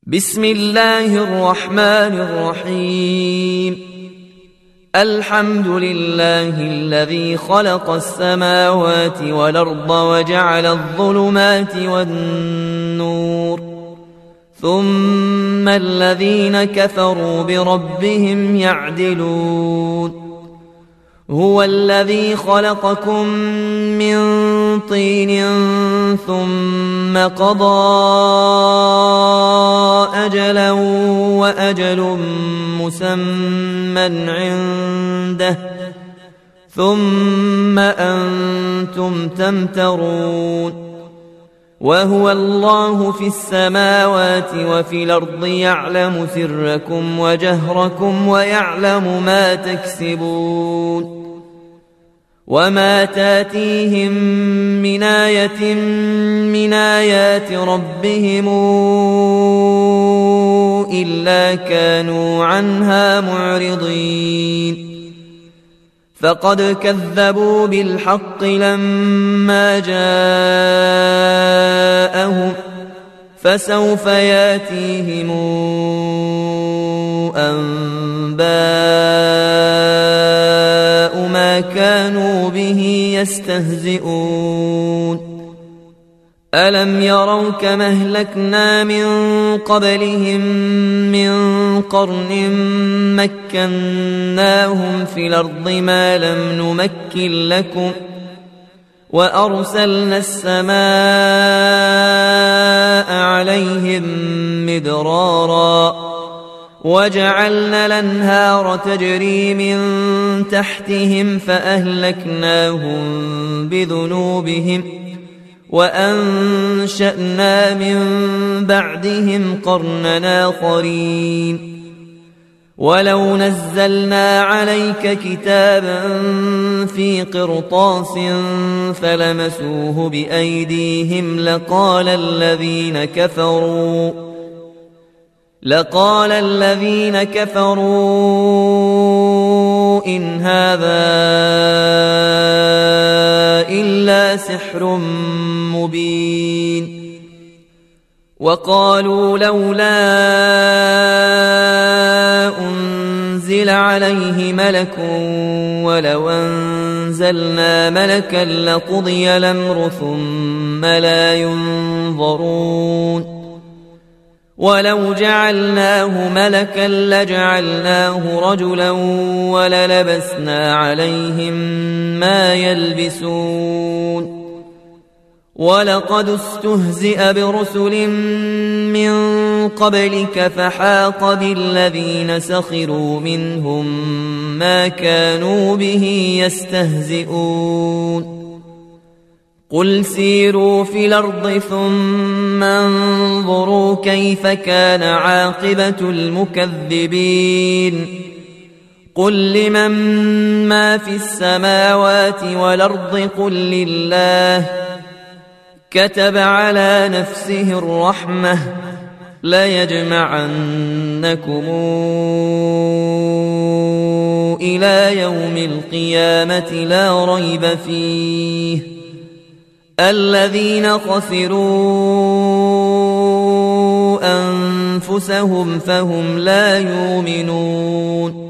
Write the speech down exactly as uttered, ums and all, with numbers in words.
بسم الله الرحمن الرحيم. الحمد لله الذي خلق السماوات والأرض وجعل الظلمات والنور، ثم الذين كفروا بربهم يعدلون. هو الذي خلقكم من طين ثم قضى أجلا وأجل مسمى عنده ثم أنتم تمترون. وهو الله في السماوات وفي الأرض يعلم سركم وجهركم ويعلم ما تكسبون. وما تاتيهم من آية من آيات ربهم إلا كانوا عنها معرضين. فقد كذبوا بالحق لما جاءهم، فسوف ياتيهم أنباء ما كانوا به يستهزئون. ألم يروا كما أهلكنا من قبلهم من قرن مكناهم في الأرض ما لم نمكن لكم، وأرسلنا السماء عليهم مدرارا، وجعلنا الأنهار تجري من تحتهم فأهلكناهم بذنوبهم، وأنشأنا من بعدهم قرنا آخرين. ولو نزلنا عليك كتابا في قرطاس فلمسوه بأيديهم لقال الذين كفروا لقال الذين كفروا إن هذا إلا سحر مبين. وقالوا لولا أنزل عليه ملك ولو أنزلنا ملكا لقضي الأمر ثم لا ينظرون. ولو جعلناه ملكا لجعلناه رجلا وللبسنا عليهم ما يلبسون. ولقد استهزئ برسل من قبلك فحاق بالذين سخروا منهم ما كانوا به يستهزئون. قل سيروا في الأرض ثم انظروا كيف كان عاقبة المكذبين. قل لمن ما في السماوات والأرض قل لله. كتب على نفسه الرحمة ليجمعنكم إلى يوم القيامة لا ريب فيه. الذين خسروا أنفسهم فهم لا يؤمنون.